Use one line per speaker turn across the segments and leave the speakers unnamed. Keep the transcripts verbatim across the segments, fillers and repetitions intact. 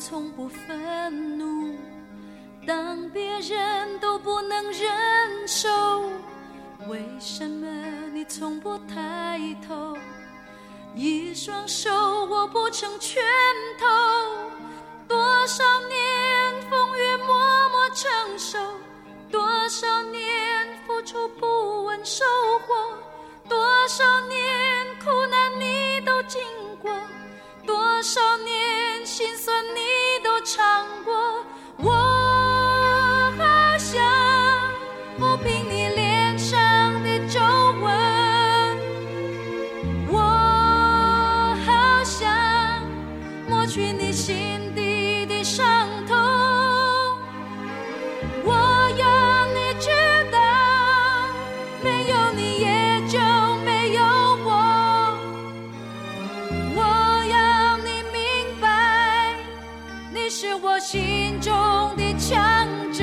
从不愤怒，当别人都不能忍受，为什么你从不抬头？一双手握不成拳头，多少年风雨默默承受，多少年付出不问收获，多少年苦难你都经过，多少年心酸你都尝过。我好想抚平你脸上的皱纹，我好想抹去你心底的伤痛，我要你知道，没有你也就没有我，我要你明白，你是我心中的强者。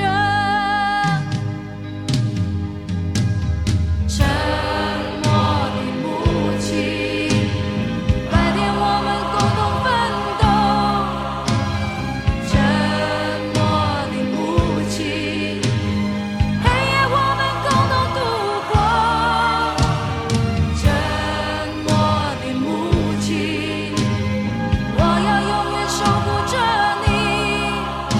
沉默的母亲，白天我们共同奋斗，沉默的母亲，黑夜我们共同度过，沉默的母亲，我要永远守护着你，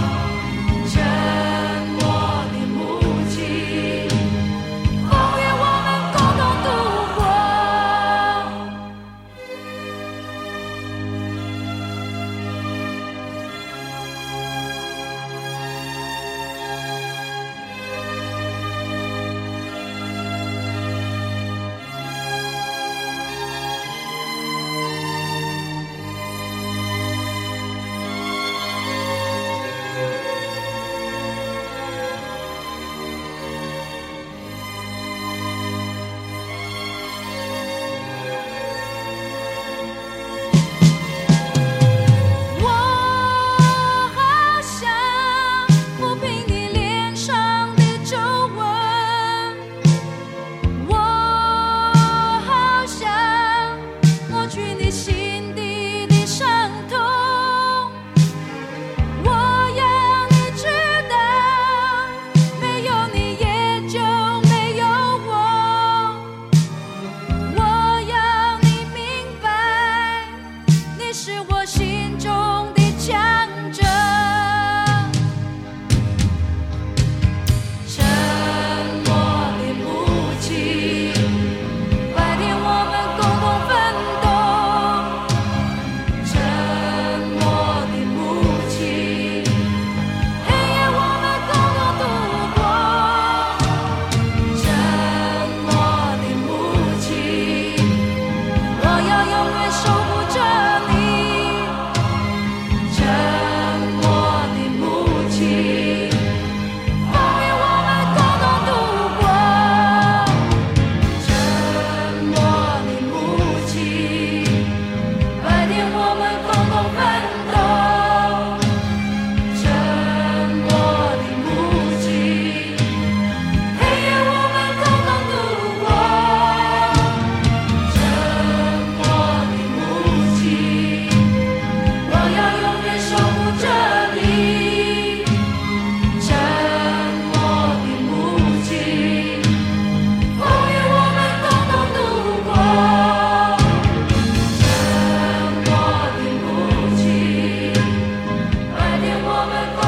沉默的母亲，风雨我们共同度过。我好想抚平你脸上的皱纹，我好想抹去你心底的伤痛，我要你知道，没有你也就没有我，我要你明白，你是我心中的强者。沉默的母亲，白天我们共同奋斗，沉默的母亲，黑夜我们共同度过，沉默的母亲，我要永远守护着你，沉默的母亲，风雨我们共同度过，沉默的母亲，白天我们共同奋斗，沉默的母亲，黑夜我们共同度过，沉默的母亲，我要永远守护着你，沉默的母亲，风雨我们共同度过，沉默的母亲，白天我们共